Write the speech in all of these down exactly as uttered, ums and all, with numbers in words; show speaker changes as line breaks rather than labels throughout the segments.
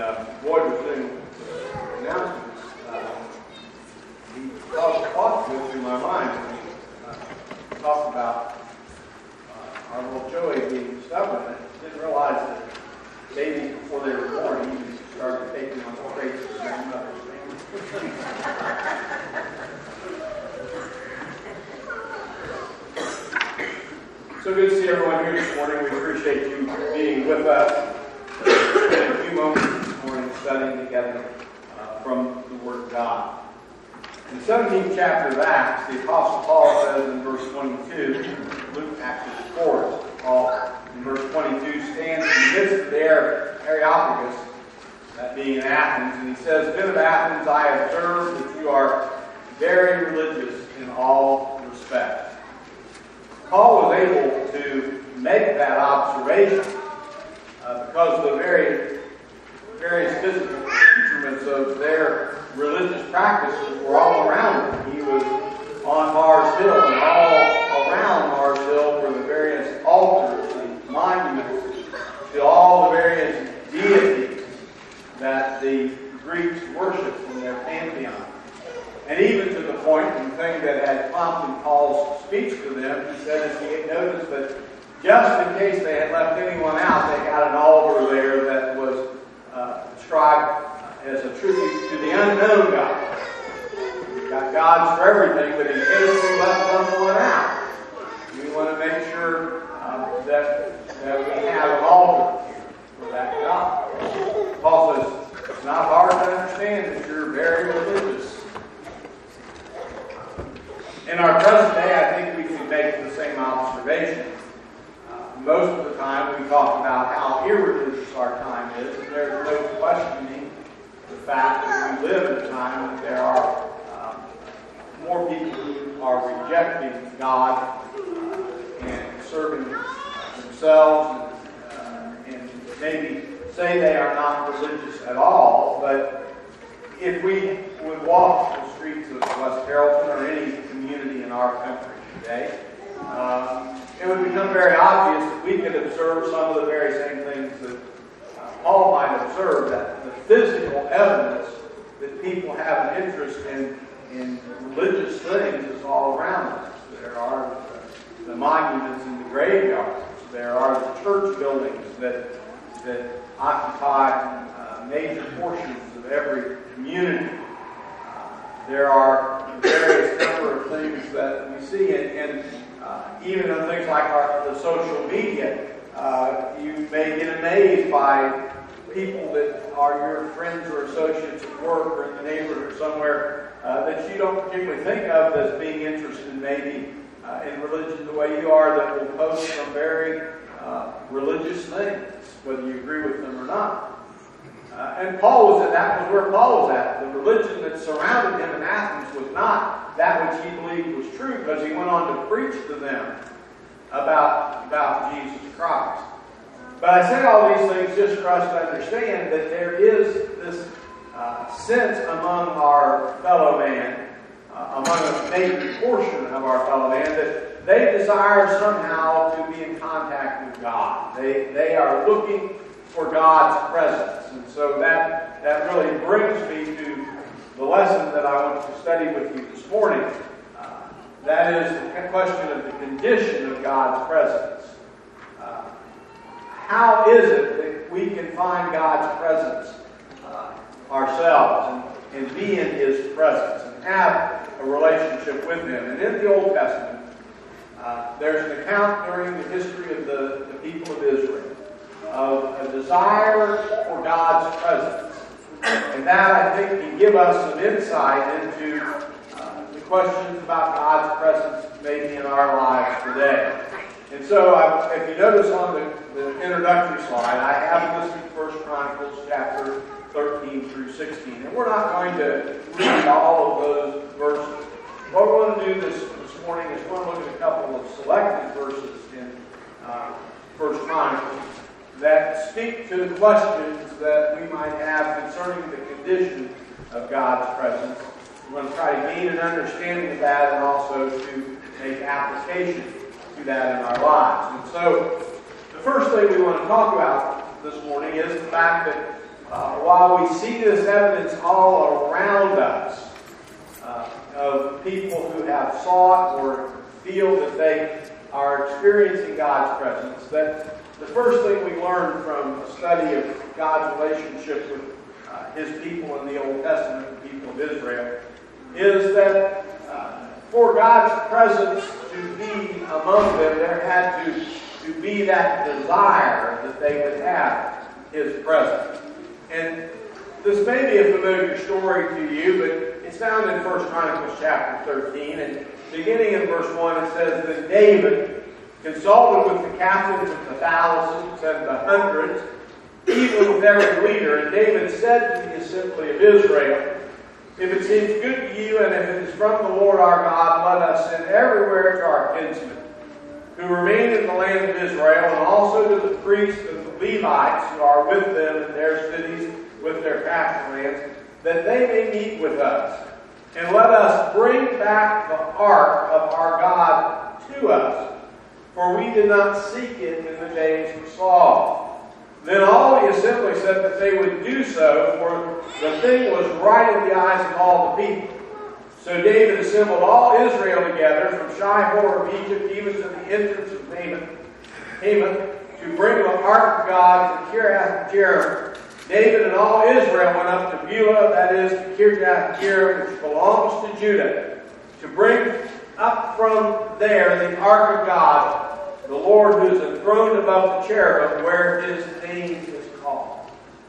uh, Boyd was doing announcements, uh, he caused a thought to go through my mind when he uh, talked about uh, our little Joey being stubborn. I didn't realize that babies, before they were born, he used to start taking on the traits of their mothers. So good to see everyone here this morning. We appreciate you being with us. Spend a few moments this morning studying together uh, from the Word of God. In the seventeenth chapter of Acts, the Apostle Paul says in verse twenty-two, Luke actually records, Paul in verse twenty-two stands in the midst of the Areopagus, that being in Athens, and he says, "Men of Athens, I observe that you are very religious in all respects." Paul was able to make that observation uh, because the very various physical instruments of their religious practices were all around him. He was on Mars Hill, and all around Mars Hill were the various altars, the monuments to all the various deities that the Greeks worshipped in their pantheon. And even to the point, and the thing that had prompted Paul's speech to them, he said as he had noticed that just in case they had left anyone out, they had an altar there that was uh, described as a tribute to the unknown God. We've got gods for everything, but in case we left someone out, we want to make sure uh, that, that we have an altar here for that God. Paul says, it's not hard to understand that you're very religious. In our present day, I think we can make the same observation. Uh, most of the time we talk about how irreligious our time is, and there's no questioning the fact that we live in a time that there are uh, more people who are rejecting God uh, and serving themselves uh, and maybe say they are not religious at all, but if we would walk the streets of West Carrollton or any community in our country today, um, it would become very obvious that we could observe some of the very same things that uh, Paul might observe, that the physical evidence that people have an interest in, in religious things is all around us. There are the, the monuments in the graveyards. There are the church buildings that, that occupy uh, major portions of every community. Uh, there are various number of things that we see, and, and uh, even in things like our, the social media, uh, you may get amazed by people that are your friends or associates at work or in the neighborhood or somewhere uh, that you don't particularly think of as being interested maybe uh, in religion the way you are, that will post some very uh, religious things, whether you agree with them or not. Uh, and Paul was at that was where Paul was at. The religion that surrounded him in Athens was not that which he believed was true, because he went on to preach to them about, about Jesus Christ. But I say all these things just for us to understand that there is this uh, sense among our fellow man, uh, among a major portion of our fellow man, that they desire somehow to be in contact with God. They, they are looking for God's presence. And so that, that really brings me to the lesson that I want to study with you this morning. Uh, that is the question of the condition of God's presence. Uh, how is it that we can find God's presence uh, ourselves and, and be in His presence and have a relationship with Him? And in the Old Testament, uh, there's an account during the history of the, the people of Israel of a desire for God's presence. And that, I think, can give us some insight into uh, the questions about God's presence maybe in our lives today. And so, I, if you notice on the, the introductory slide, I have listed First Chronicles chapter thirteen through sixteen. And we're not going to read all of those verses. What we're going to do this, this morning is we're going to look at a couple of selected verses in uh, First Chronicles that speak to the questions that we might have concerning the condition of God's presence. We're going to try to gain an understanding of that and also to make application to that in our lives. And so, the first thing we want to talk about this morning is the fact that uh, while we see this evidence all around us uh, of people who have sought or feel that they are experiencing God's presence, that the first thing we learn from a study of God's relationship with uh, His people in the Old Testament, the people of Israel, is that uh, for God's presence to be among them, there had to, to be that desire that they would have His presence. And this may be a familiar story to you, but it's found in First Chronicles chapter thirteen, and beginning in verse one, it says that David consulted with the captains of the thousands and the hundreds, even with every leader. And David said to the assembly of Israel, "If it seems good to you, and if it is from the Lord our God, let us send everywhere to our kinsmen, who remain in the land of Israel, and also to the priests and the Levites who are with them in their cities with their pasture lands, that they may meet with us. And let us bring back the ark of our God to us, for we did not seek it in the days of Saul." Then all the assembly said that they would do so, for the thing was right in the eyes of all the people. So David assembled all Israel together, from Shihor of Egypt even to the entrance of Hamath, to bring the ark of God to Kiriath-Jearim. David and all Israel went up to Beulah, that is, to Kiriath-Jearim, which belongs to Judah, to bring up from there the ark of God, the Lord who is enthroned above the cherubim, where His name is called.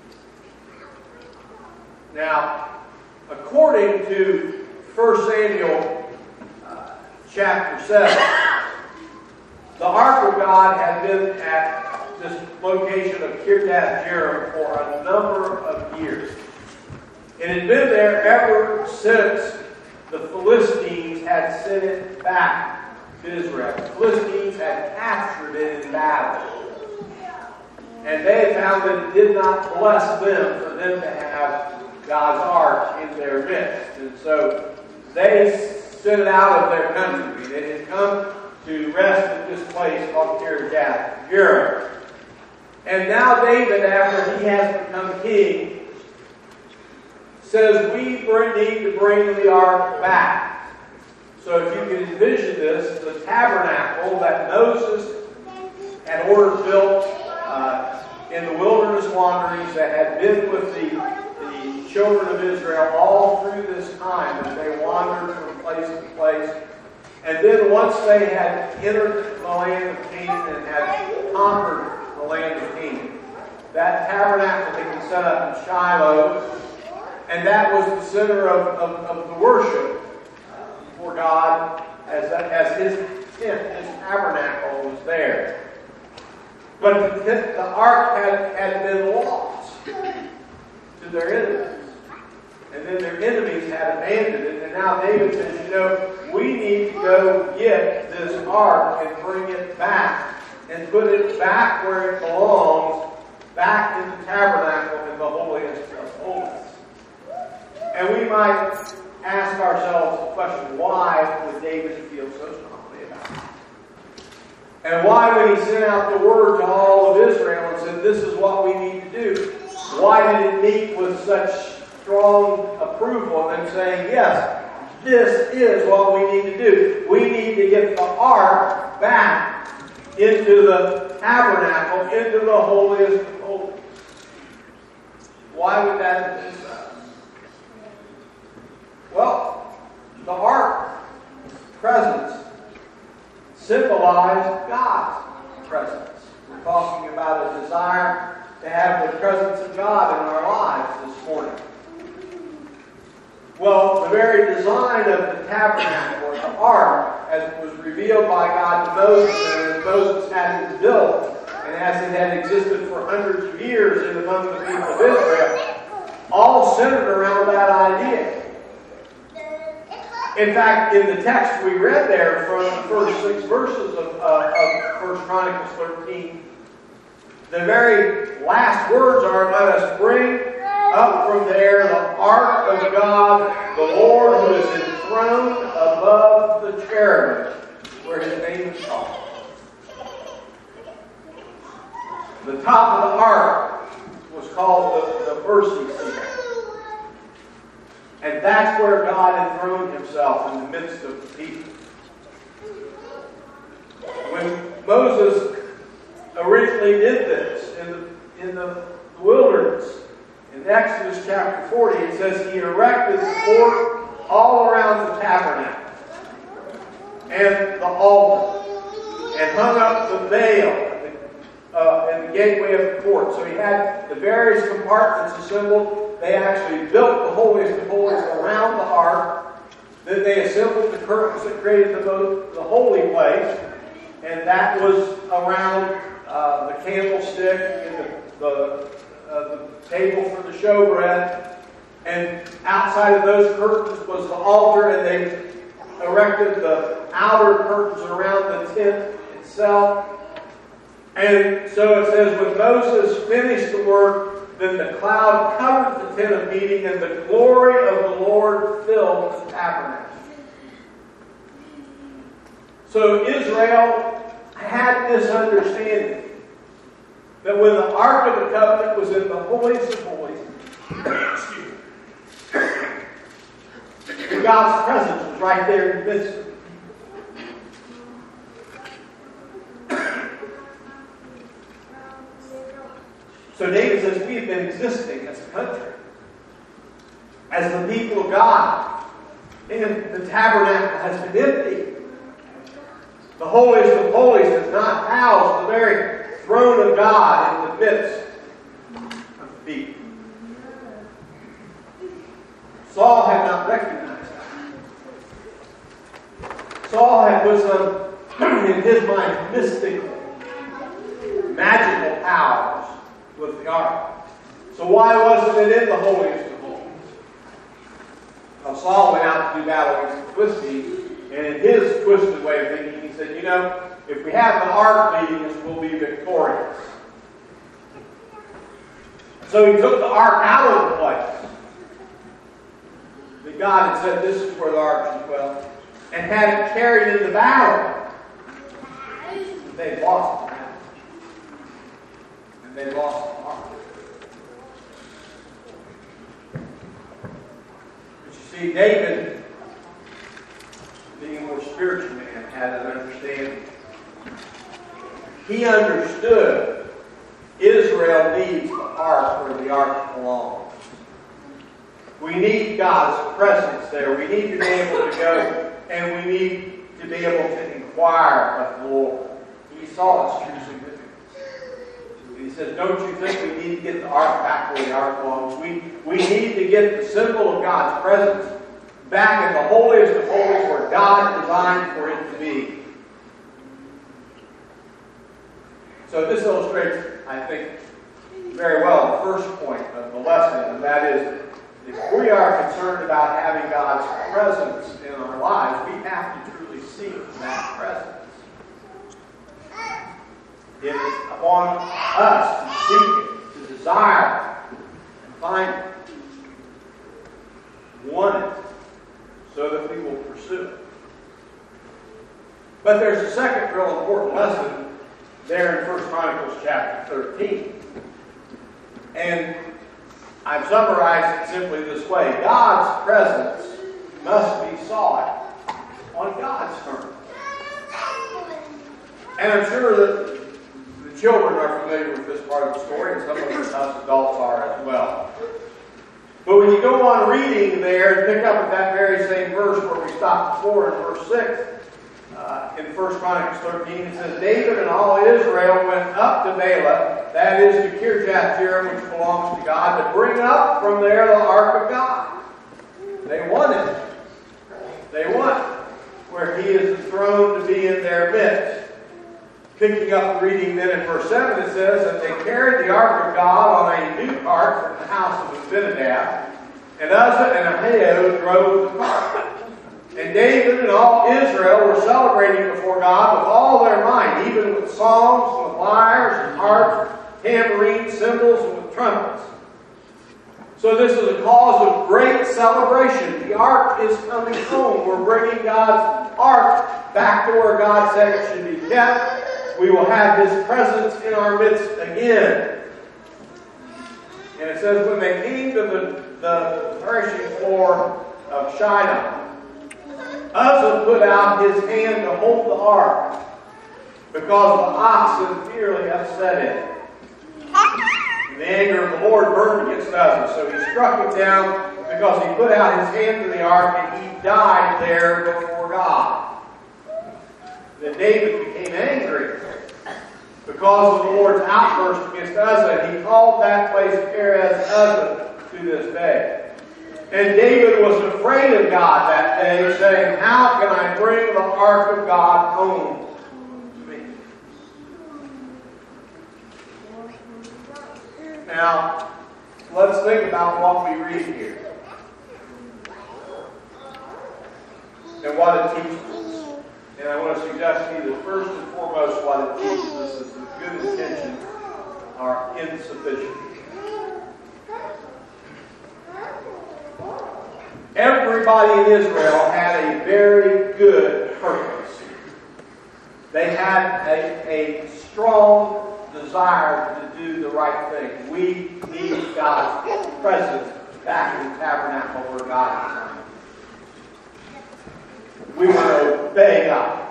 Now, according to First Samuel uh, chapter seven, the ark of God had been at this location of Kiriath-Jearim for a number of years. It had been there ever since the Philistines had sent it back to Israel. The Philistines had captured it in battle. And they had found that it did not bless them for them to have God's ark in their midst. And so they sent it out of their country. They had come to rest at this place called Kiriath-Jearim. And now David, after he has become king, says we need to bring the ark back. So if you can envision this, the tabernacle that Moses had ordered built uh, in the wilderness wanderings, that had been with the, the children of Israel all through this time as they wandered from place to place. And then once they had entered the land of Canaan and had conquered the land of Canaan, that tabernacle had been set up in Shiloh, and that was the center of, of, of the worship for God, as, as His tent, His tabernacle was there. But the, the ark had, had been lost to their enemies. And then their enemies had abandoned it. And now David says, you know, we need to go get this ark and bring it back and put it back where it belongs, back in the tabernacle in the holiest of holies. And we might ask ourselves the question, why would David feel so strongly about it? And why, when he sent out the word to all of Israel and said, this is what we need to do, why did it meet with such strong approval and saying, yes, this is what we need to do. We need to get the ark back into the tabernacle, into the holiest of holies. Why would that be so? Well, the ark presence symbolized God's presence. We're talking about a desire to have the presence of God in our lives this morning. Well, the very design of the tabernacle, or the ark, as it was revealed by God to Moses, and as Moses had it built, and as it had existed for hundreds of years in among the people of Israel, all centered around that idea. In fact, in the text we read there from the first six verses of, uh, of First Chronicles thirteen, the very last words are, let us bring up from there the ark of God, the Lord who is enthroned above the cherubim, where His name is called. The top of the ark was called the, the mercy seat. And that's where God enthroned himself in the midst of the people. When Moses originally did this in the, in the wilderness, in Exodus chapter forty, it says he erected the fort all around the tabernacle and the altar, and hung up the veil uh, in the gateway of the court. So he had the various compartments assembled. They actually built the holiest of holies around the ark. Then they assembled the curtains that created the, most, the holy place, and that was around uh, the candlestick and the, the, uh, the table for the showbread. And outside of those curtains was the altar, and they erected the outer curtains around the tent itself. And so it says, when Moses finished the work, then the cloud covered the tent of meeting, and the glory of the Lord filled the tabernacle. So Israel had this understanding that when the Ark of the Covenant was in the holiest of holies, excuse me, God's presence was right there in the midst of it. So David says, we have been existing as a country, as the people of God, and the tabernacle has been empty. The holiest of holies has not housed the very throne of God in the midst of the people. Saul had not recognized that. Saul had put some, in his mind, mystical, magical powers with the ark. So why wasn't it in the holiest of holies? Well, Saul went out to do battle against the Philistines, and in his twisted way of thinking, he said, you know, if we have the ark leading us, we'll be victorious. So he took the ark out of the place that God had said, this is where the ark should dwell, and had it carried into battle. They had lost the battle. And they lost the ark. But you see, David, being a more spiritual man, had an understanding. He understood Israel needs the ark where the ark belongs. We need God's presence there. We need to be able to go, and we need to be able to inquire of the Lord. He saw its true significance. And he says, don't you think we need to get the ark back where the ark belongs? We, we need to get the symbol of God's presence back in the holiest of holies where God designed for it to be. So this illustrates, I think, very well the first point of the lesson, and that is, if we are concerned about having God's presence in our lives, we have to truly seek that presence. It is upon us to seek it, to desire it, and find it, want it, so that we will pursue it. But there's a second real important lesson there in First Chronicles chapter thirteen. And I've summarized it simply this way. God's presence must be sought on God's terms. And I'm sure that the children are familiar with this part of the story, and some of us adults are as well. But when you go on reading there and pick up at that very same verse where we stopped before in verse six, uh, in First Chronicles thirteen, it says, David and all Israel went up to Baalah, that is to Kirjath Jearim, which belongs to God, to bring up from there the ark of God. They wanted it. They want where he is enthroned to be in their midst. Picking up reading then in verse seven, it says that they carried the ark of God on a new cart from the house of Abinadab, and Uzzah and Ahio drove the cart. And David and all Israel were celebrating before God with all their might, even with songs, with lyres, and harps, tambourines, cymbals, and with trumpets. So this is a cause of great celebration. The ark is coming home. We're bringing God's ark back to where God said it should be kept. We will have His presence in our midst again. And it says, when they came to the, the threshing floor of Shinar, Uzzah put out his hand to hold the ark, because the oxen nearly upset it. And the anger of the Lord burned against Uzzah, so he struck him down because he put out his hand to the ark, and he died there before God. Then David became angry because of the Lord's outburst against Uzzah, and he called that place Perez Uzzah to this day. And David was afraid of God that day, saying, how can I bring the ark of God home to me? Now, let's think about what we read here and what it teaches us. And I want to suggest to you that first and foremost, what it teaches us is that good intentions are insufficient. Everybody in Israel had a very good purpose. They had a, a strong desire to do the right thing. We need God's presence back in the tabernacle where God is. We want to obey God.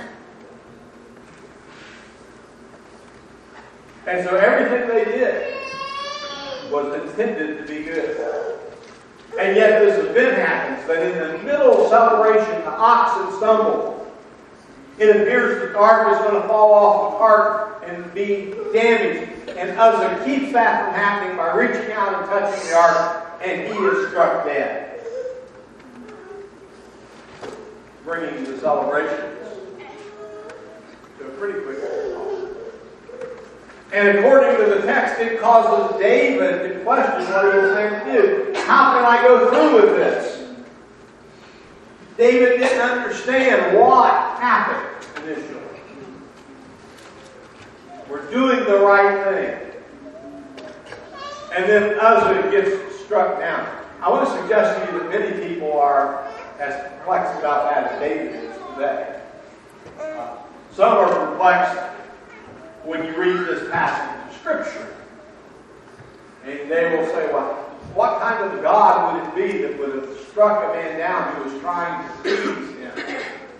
And so everything they did was intended to be good. And yet this event happens that in the middle of celebration, the oxen stumble. It appears that the ark is going to fall off the cart and be damaged. And Uzzah keeps that from happening by reaching out and touching the ark, and he is struck dead. Bringing the celebrations to a pretty quick end. And according to the text, it causes David to question what he was going to do. How can I go through with this? David didn't understand what happened initially. We're doing the right thing. And then Uzzah gets struck down. I want to suggest to you that many people are as perplexed about that as David is today. Uh, some are perplexed when you read this passage of Scripture. And they will say, well, what kind of God would it be that would have struck a man down who was trying to please him?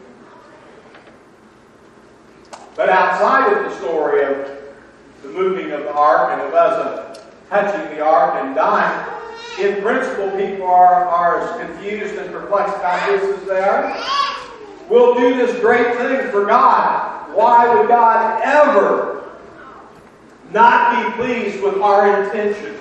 But outside of the story of the moving of the ark and of Uzzah touching the ark and dying, in principle, people are, are as confused and perplexed about this as they are. We'll do this great thing for God. Why would God ever not be pleased with our intentions?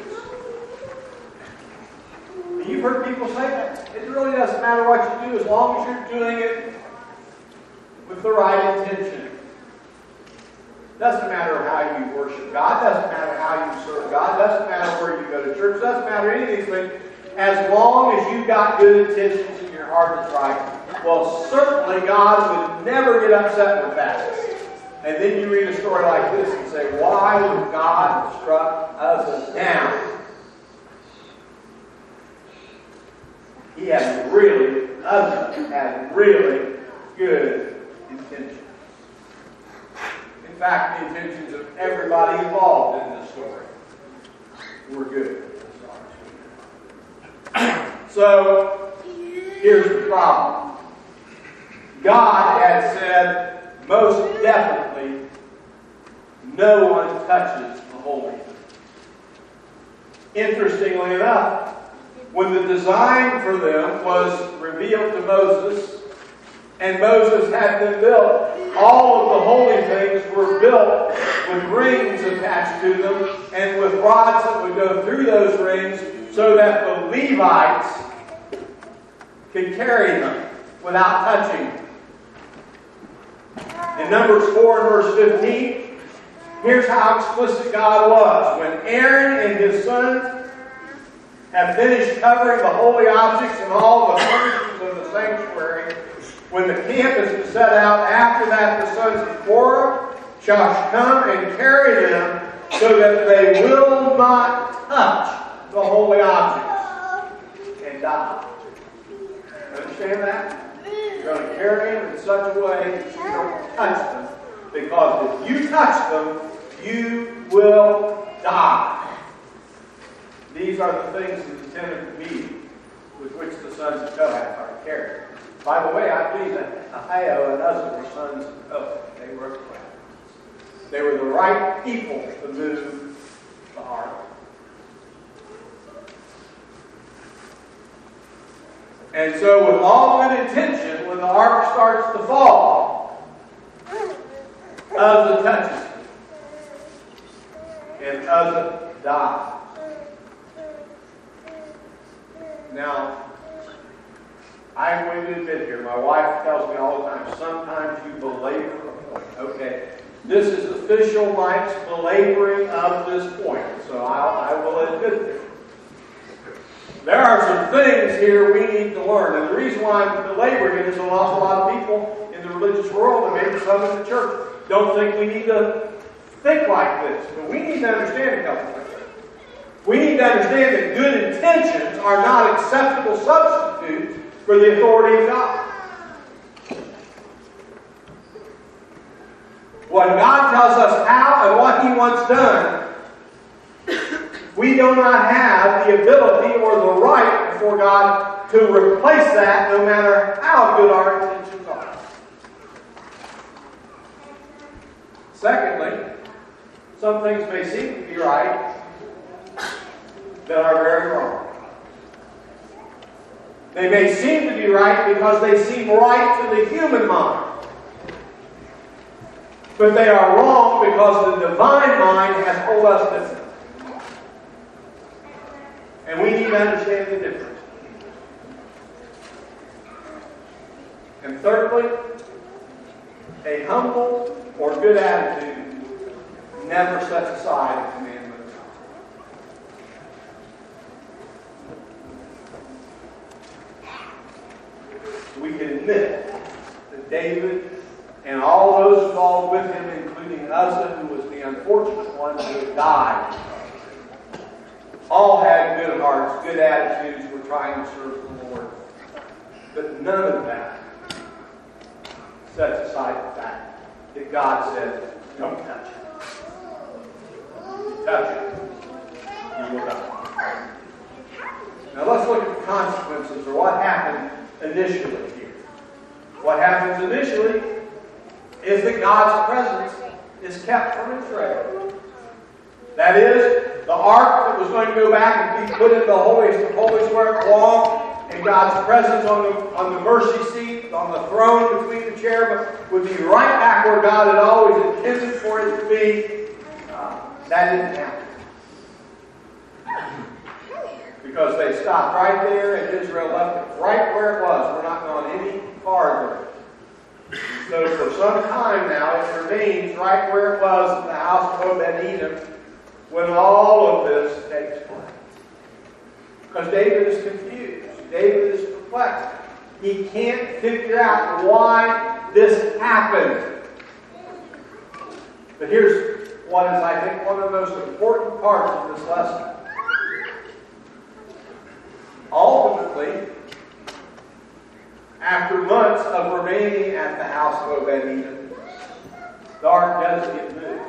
You've heard people say that. It really doesn't matter what you do as long as you're doing it with the right intention. Doesn't matter how you worship God. Doesn't matter how you serve God. Doesn't matter where you go to church. Doesn't matter any of these things. As long as you've got good intentions and your heart is right. Well, certainly God would never get upset with that. And then you read a story like this and say, why would God have struck Uzzah down? He had really, Uzzah had really good intentions. In fact, the intentions of everybody involved in this story were good. So, here's the problem. God had said, most definitely, no one touches the holy. Interestingly enough, when the design for them was revealed to Moses, and Moses had them built, all of the holy things were built with rings attached to them and with rods that would go through those rings so that the Levites could carry them without touching them. In Numbers four and verse fifteen, here's how explicit God was. When Aaron and his sons have finished covering the holy objects and all the furnishings of the sanctuary, when the camp is to set out, after that the sons of Korah shall come and carry them so that they will not touch the holy objects and die. Understand that? You're going to carry them in such a way that you don't touch them, because if you touch them, you will die. These are the things that intended to be with which the sons of Kohath are to carry. By the way, I believe that Ahio and Uzzah were sons of Kohath. They were They were the right people to move the ark. And so with all good intention, when the ark starts to fall, Uzzah touches it. And Uzzah dies. Now, I'm going to admit here, my wife tells me all the time, sometimes you belabor a point. Okay. This is official Mike's belaboring of this point, so I'll, I will admit it. There are some things here we need to learn, and the reason why I'm belaboring it is an awful lot of people in the religious world, and maybe some in the church, don't think we need to think like this. But we need to understand a couple things. We need to understand that good intentions are not acceptable substitutes for the authority of God. When God tells us how and what He wants done, we do not have the ability or the right before God to replace that, no matter how good our intentions are. Secondly, some things may seem to be right that are very wrong. They may seem to be right because they seem right to the human mind. But they are wrong because the divine mind has told us different. And we need to understand the difference. And thirdly, a humble or good attitude never sets aside a commandment of God. We can admit that David and all those involved with him, including Uzzah, who was the unfortunate one who died, all had good hearts, good attitudes, were trying to serve the Lord. But none of that sets aside the fact that God said, don't touch it. You touch it, you will die. Now let's look at the consequences, or what happened initially here. What happens initially is that God's presence is kept from Israel. That is, the ark that was going to go back and be put in the holiest of holies where it belonged, and God's presence on the, on the mercy seat, on the throne between the cherubim, would be right back where God had always intended for it to be. Uh, that didn't happen. Because they stopped right there, and Israel left it right where it was. We're not going any farther. So for some time now, it remains right where it was in the house of Obed-Edom when all of this takes place. Because David is confused. David is perplexed. He can't figure out why this happened. But here's what is, I think, one of the most important parts of this lesson. Ultimately, after months of remaining at the house of Obed-Edom, the ark does get moved.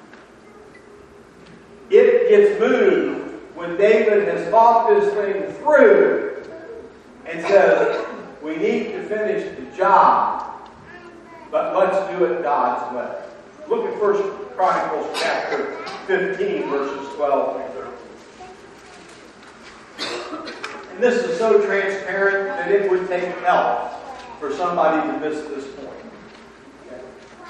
It gets moved when David has thought this thing through and says, we need to finish the job, but let's do it God's way. Look at First Chronicles chapter fifteen, verses twelve through thirteen. And this is so transparent that it would take help for somebody to miss this point. Okay.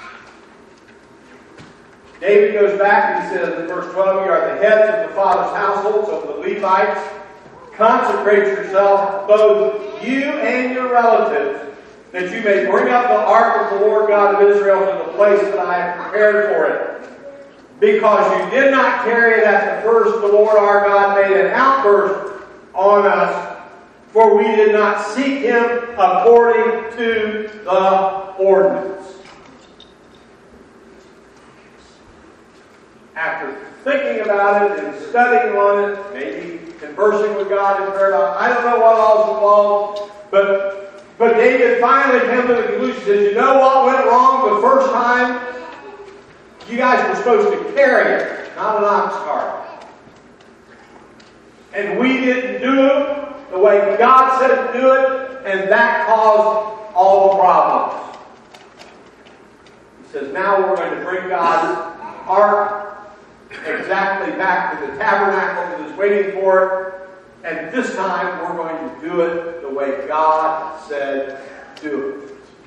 David goes back and he says in verse twelve, you are the heads of the father's households of the Levites. Consecrate yourself, both you and your relatives, that you may bring up the ark of the Lord God of Israel to the place that I have prepared for it. Because you did not carry it at the first, the Lord our God made an outburst on us, for we did not seek Him according to the ordinance. After thinking about it and studying on it, maybe conversing with God in prayer, I don't know what all's involved, but, but David finally came to the conclusion, he says, you know what went wrong the first time? You guys were supposed to carry it, not an ox cart. And we didn't do it the way God said to do it, and that caused all the problems. He says, now we're going to bring God's ark exactly back to the tabernacle that is waiting for it. And this time we're going to do it the way God said do it.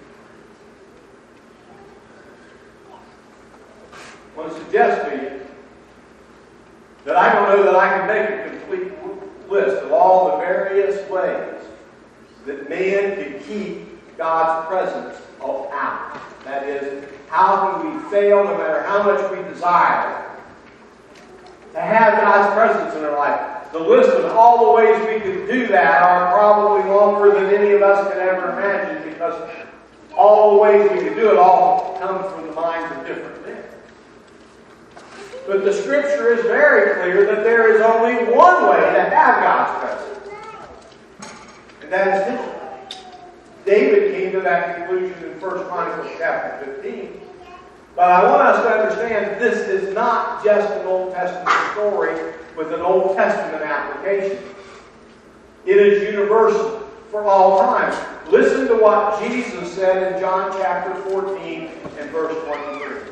I want to suggest to you that I don't know that I can make a complete list of all the various ways that man can keep God's presence out. That is, how can we fail, no matter how much we desire, to have God's presence in our life? The list of all the ways we could do that are probably longer than any of us could ever imagine, because all the ways we could do it all come from the minds of different men. But the Scripture is very clear that there is only one way to have God's presence. And that is His way. David came to that conclusion in First Chronicles chapter fifteen. But I want us to understand this is not just an Old Testament story with an Old Testament application. It is universal for all time. Listen to what Jesus said in John chapter fourteen and verse twenty-three.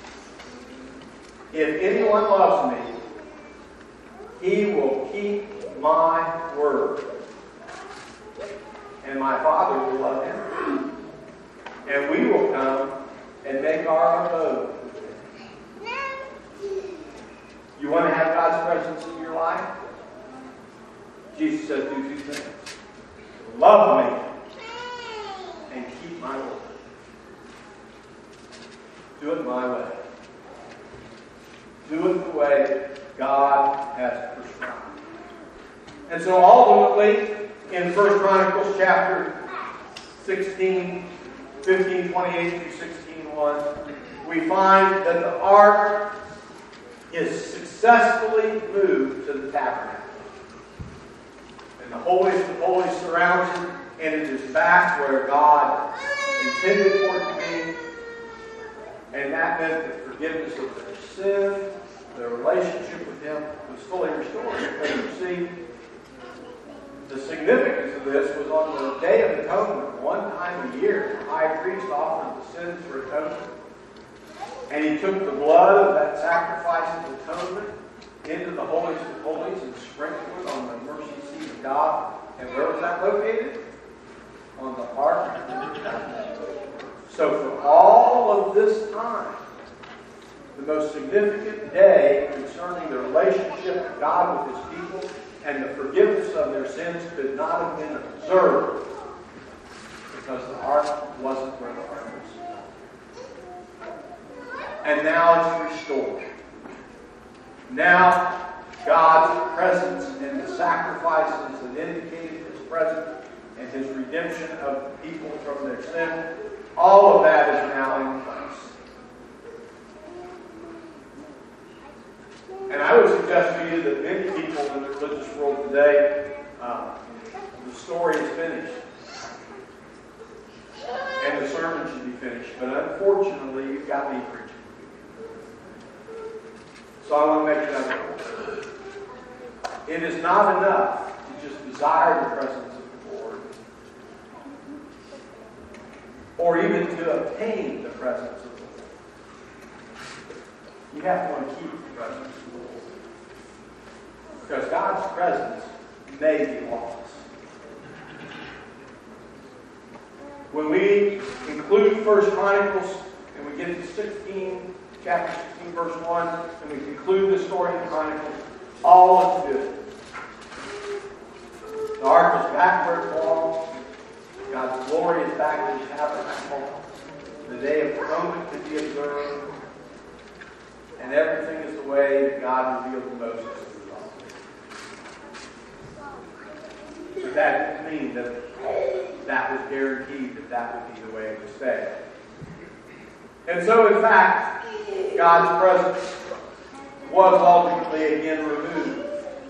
If anyone loves me, he will keep my word. And my Father will love him. And we will come and make our abode with him. You want to have God's presence in your life? Jesus says do two things. Love me and keep my word. Do it my way. Do it the way God has prescribed. And so ultimately, in First Chronicles chapter sixteen, fifteen, twenty-eight through sixteen, one, we find that the ark is successfully moved to the tabernacle. And the holiest of holies surrounds it, and it is back where God intended for it to be. And that meant that forgiveness of their sin, their relationship with Him, was fully restored. Because you see, the significance of this was on the Day of Atonement, one time a year, the high priest offered the sins for atonement. And he took the blood of that sacrifice of atonement into the holiest of holies and sprinkled it on the mercy seat of God. And where was that located? On the ark. So for all of this time, the most significant day concerning the relationship of God with His people and the forgiveness of their sins could not have been observed because the ark wasn't where the ark was. And now it's restored. Now God's presence and the sacrifices that indicated His presence and His redemption of the people from their sin, all of that is now in place. And I would suggest to you that many people in the religious world today, uh, the story is finished. And the sermon should be finished. But unfortunately, you've got me preaching. So I want to make that clear. It is not enough to just desire the presence of the Lord, or even to obtain the presence of the Lord. You have to want to keep the presence of the Lord. Because God's presence may be lost. When we conclude First Chronicles and we get to sixteen, chapter sixteen, verse one, and we conclude the story in Chronicles, all is good. The ark is back where it belongs. God's glory is back in His tabernacle. The Day of Atonement can be observed. And everything is the way that God revealed to Moses. But that didn't mean that that was guaranteed that that would be the way it would stay. And so, in fact, God's presence was ultimately again removed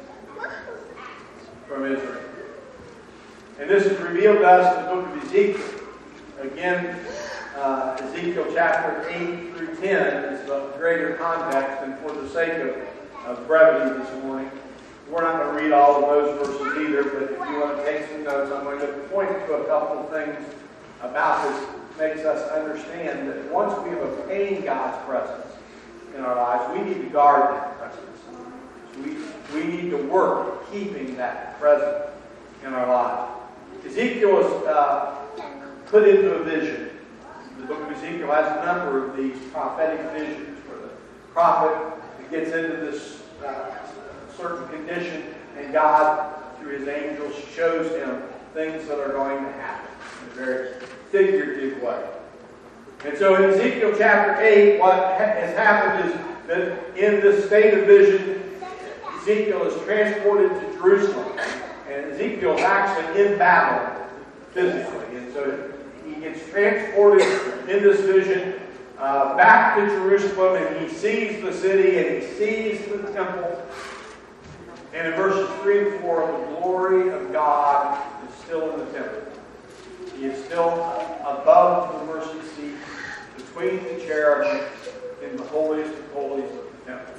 from Israel. And this is revealed to us in the book of Ezekiel. Again, uh, Ezekiel chapter eight through ten is the greater context, and for the sake of, of brevity this morning, We're not going to read all of those verses either, but if you want to take some notes, I'm going to point to a couple of things about this that makes us understand that once we have obtained God's presence in our lives, we need to guard that presence. We, we need to work at keeping that present in our lives. Ezekiel is uh, put into a vision. The book of Ezekiel has a number of these prophetic visions where the prophet gets into this uh, certain condition, and God, through his angels, shows him things that are going to happen in a very figurative way. And so in Ezekiel chapter eight, what has happened is that in this state of vision, Ezekiel is transported to Jerusalem. And Ezekiel is actually in battle physically. And so he gets transported in this vision uh, back to Jerusalem, and he sees the city and he sees the temple. And in verses three and four, the glory of God is still in the temple. He is still above the mercy seat, between the cherubim, in the holiest of holies of the temple.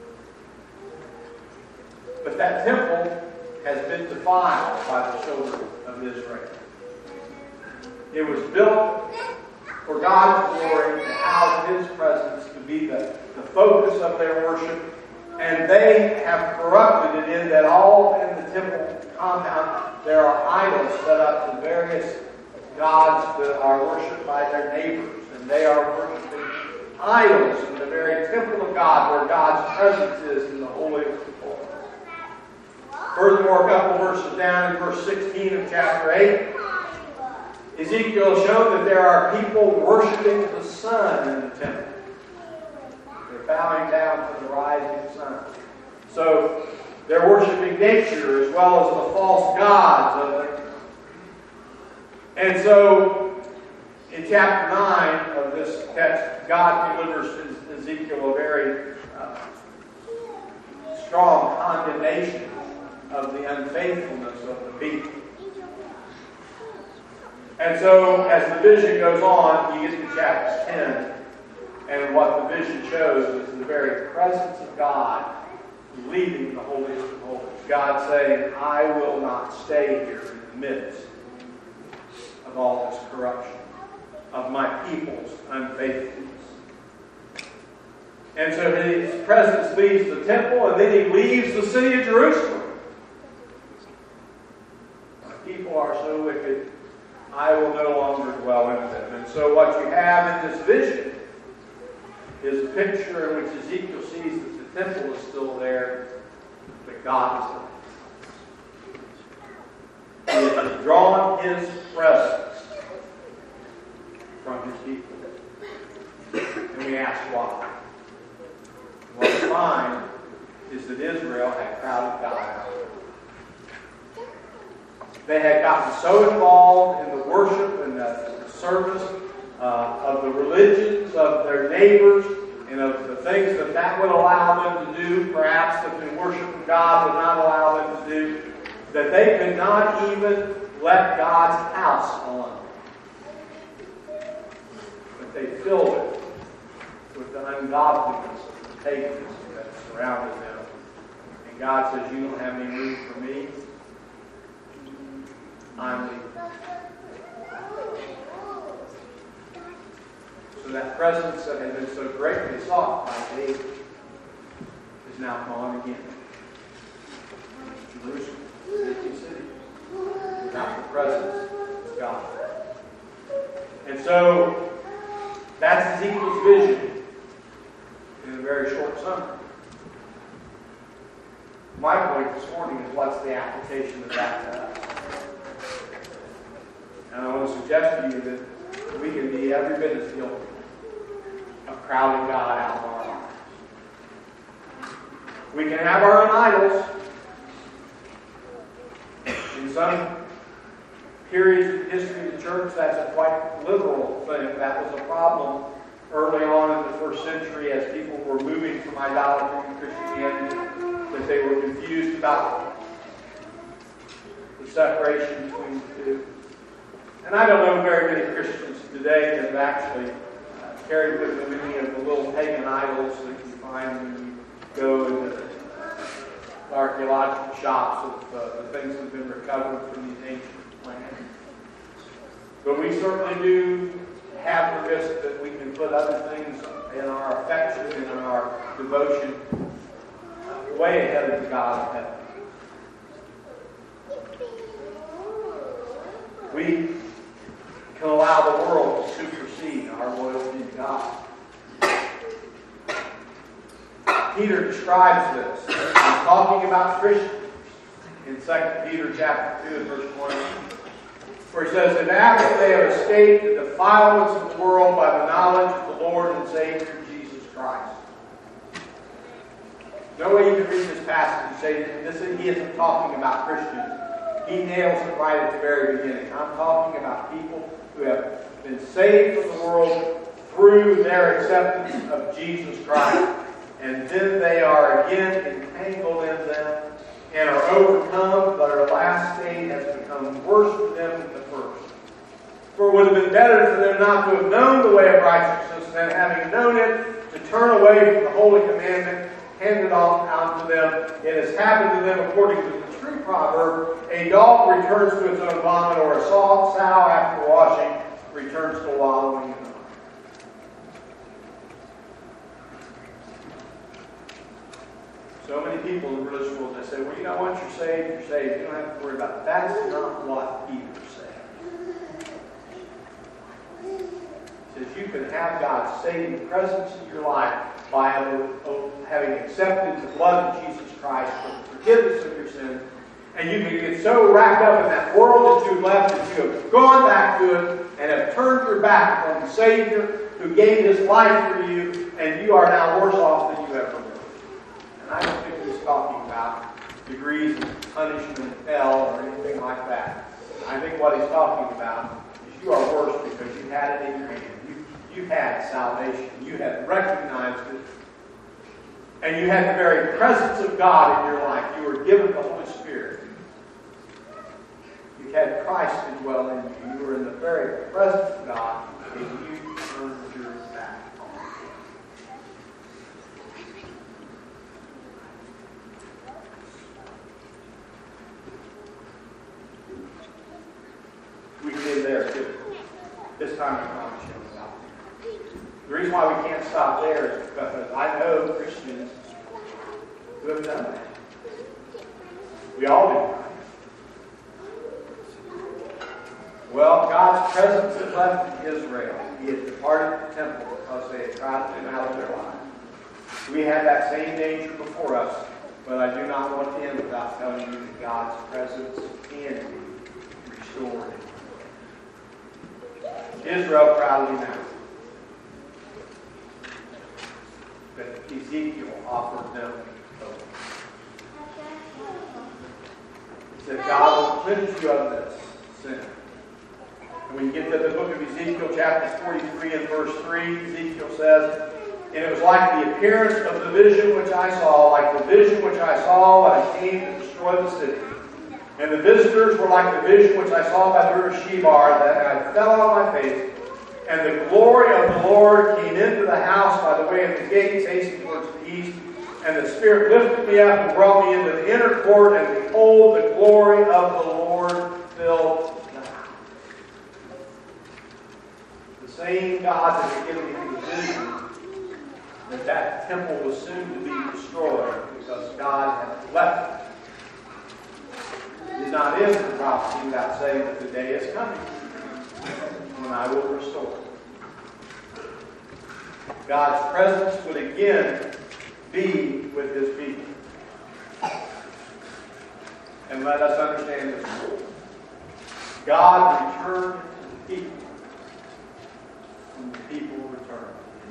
But that temple has been defiled by the children of Israel. It was built for God's glory, to house His presence, to be the, the focus of their worship. And they have corrupted it in that all in the temple compound there are idols set up to various gods that are worshipped by their neighbors. And they are worshiping idols in the very temple of God, where God's presence is in the Holy of Holies. Furthermore, a couple verses down in verse sixteen of chapter eight, Ezekiel has shown that there are people worshiping the sun in the temple. They're bowing down to the rising sun. So they're worshiping nature as well as the false gods. And so in chapter nine of this text, God delivers Ezekiel a very uh, strong condemnation of the unfaithfulness of the people. And so, as the vision goes on, you get to chapter ten, and what the vision shows is the very presence of God leaving the holiest of holies. God saying, I will not stay here in the midst of all this corruption, of my people's unfaithfulness. And so his presence leaves the temple, and then he leaves the city of Jerusalem. People are so wicked, I will no longer dwell in them. And so what you have in this vision is a picture in which Ezekiel sees that the temple is still there, but God is there. He has drawn His presence from His people. And we ask why. What we find is that Israel had crowded God out. They had gotten so involved in the worship and the service uh, of the religions of their neighbors and of the things that that would allow them to do, perhaps that the worship of God would not allow them to do, that they could not even let God's house alone. But they filled it with the ungodliness of the paganism that surrounded them. And God says, you don't have any room for me. I'm leaving. So that presence that had been so greatly sought by David is now gone again. Jerusalem, the empty city, without the presence of God. And so that's Ezekiel's vision in a very short summary. My point this morning is, what's the application of that to us? And I want to suggest to you that we can be every bit as guilty of crowding God out of our lives. We can have our own idols. In some periods of history of the church, that's a quite literal thing. That was a problem early on in the first century as people were moving from idolatry to Christianity, that they were confused about the separation between the two. And I don't know very many Christians today that have actually uh, carried with them any of the little pagan idols that you find when you go into archaeological shops of uh, the things that have been recovered from these ancient plants. But we certainly do have the risk that we can put other things in our affection and in our devotion way ahead of the God of heaven. We can allow the world to supersede our loyalty to God. Peter describes this. He's talking about Christians in Second Peter chapter two and verse one, where he says, "And after they have escaped the defilements of the world by the knowledge of the Lord and Savior Jesus Christ." No way you can read this passage and say that this, he isn't talking about Christians. He nails it right at the very beginning. I'm talking about people who have been saved from the world through their acceptance of Jesus Christ. And then they are again entangled in them and are overcome, but our last state has become worse for them than the first. For it would have been better for them not to have known the way of righteousness than, having known it, to turn away from the holy commandment handed on out to them. It has happened to them according to the true proverb, a dog returns to its own vomit, or a sow after washing returns to wallowing in the mud. So many people in the religious world, they say, well, you know, once you're saved, you're saved. You don't have to worry about it. That's not what Peter said. He says you can have God's saving presence in your life by having accepted the blood of Jesus Christ for the forgiveness of your sins. And you can get so wrapped up in that world that you've left that you have gone back to it and have turned your back on the Savior who gave His life for you, and you are now worse off than you ever were. And I don't think he's talking about degrees of punishment in hell or anything like that. I think what he's talking about is you are worse because you had it in your hand. You, you had salvation. You had recognized it. And you had the very presence of God in your life. You were given the Holy Spirit. You had Christ indwell in you. You were in the very presence of God, and you turned your back on Him. We can end there too. This time I promise you we'll stop. The reason why we can't stop there is because I know Christians who have done that. We all do. Well, God's presence had left Israel. He had departed the temple because they had tried to out of their lives. We have that same danger before us, but I do not want to end without telling you that God's presence can be restored. Israel proudly announced that Ezekiel offered them hope. He said, God will cleanse you of this sin. And when you get to the book of Ezekiel, chapter forty-three and verse three, Ezekiel says, and it was like the appearance of the vision which I saw, like the vision which I saw when I came to destroy the city. And the visitors were like the vision which I saw by the river Shebar, that I fell on my face. And the glory of the Lord came into the house by the way of the gate facing towards the east. And the Spirit lifted me up and brought me into the inner court, and behold, the glory of the Lord filled the house. The same God that had given me the vision that that temple was soon to be destroyed because God had left it, did not end the prophecy without saying that the day is coming when I will restore it. God's presence would again be with His people. And let us understand this. God returned to the people when the people returned.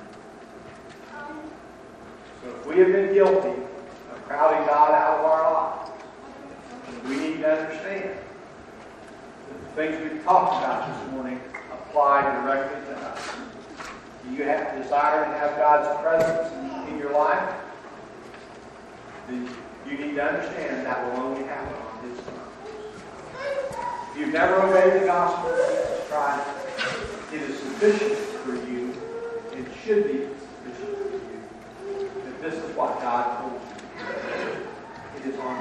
So if we have been guilty of crowding God out of our lives, we need to understand that the things we've talked about this morning apply directly to us. Do you have a desire to have God's presence in, in your life? Then you need to understand that will only happen on His terms. If you've never obeyed the gospel of Jesus Christ, it is sufficient for you. It should be sufficient for you. That this is what God told you. It is on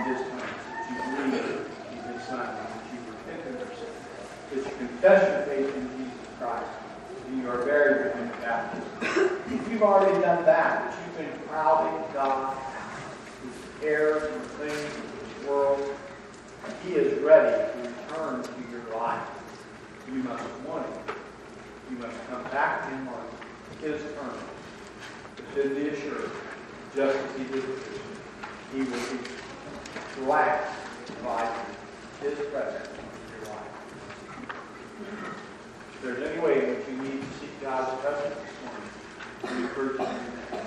confess your faith in Jesus Christ, and you are buried with him in baptism. If you've already done that, that you've been crowding God, His cares and things of this world, He is ready to return to your life. You must want it. You must come back to Him on His terms. But then be assured, just as He did with you, He will be glad to provide His presence in your life. If there's any way in which you need to seek God's presence this morning, we encourage you to do that.